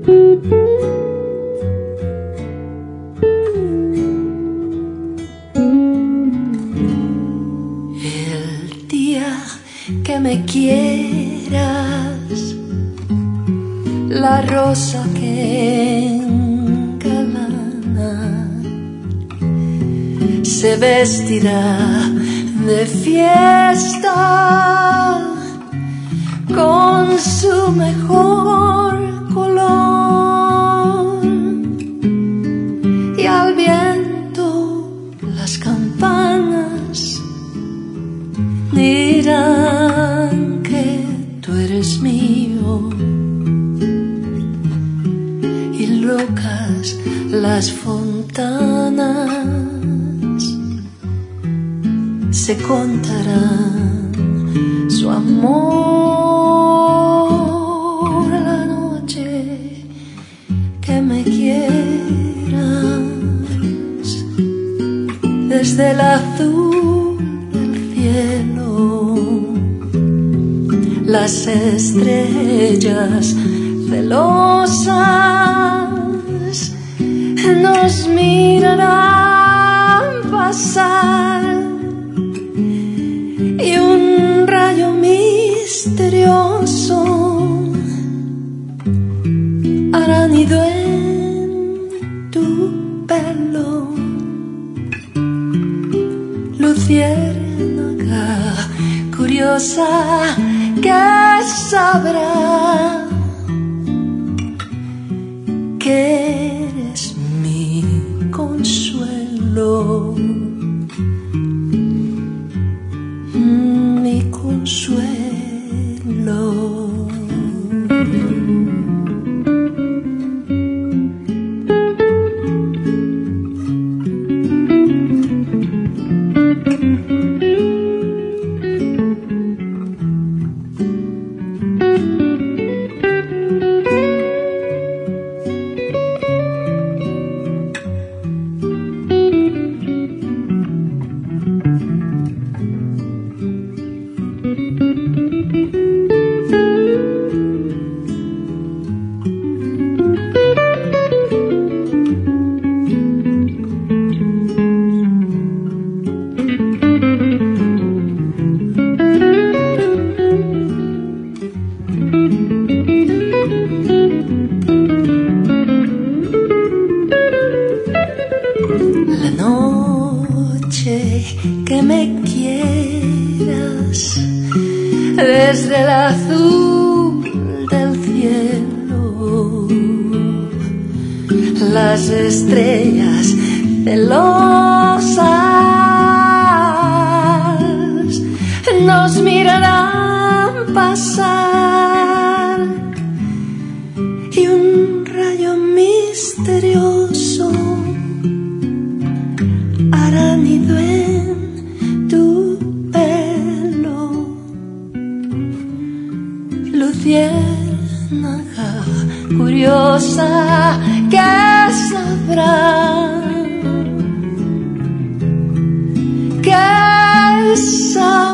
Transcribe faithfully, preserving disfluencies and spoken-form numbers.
El día que me quieras, la rosa que engalana se vestirá de fiesta con su mejor color, y al viento las campanas dirán que tú eres mío, y locas las fontanas se contarán su amor a la noche que me quieras. Desde el azul del cielo las estrellas celosas nos mirarán pasar, y un rayo misterioso hará nido en tu pelo. Luciérnaga curiosa que sabrá que eres mi consuelo, mi consuelo. La noche que me quieras, desde el azul del cielo las estrellas celosas nos mirarán pasar, y un rayo misterioso hará nido en tu pelo. Luciérnaga curiosa que sabrá, que sabrá